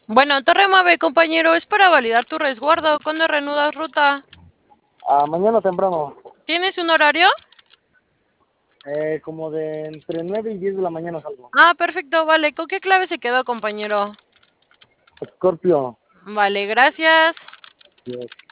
Bueno, Torre Mave, compañero, es para validar tu resguardo. ¿Cuándo reanudas ruta? Mañana temprano, ¿Tienes un horario? como de entre 9 y 10 de la mañana salgo. Ah, perfecto, vale. ¿Con qué clave se quedó, compañero? Scorpio. Vale, gracias. Yes.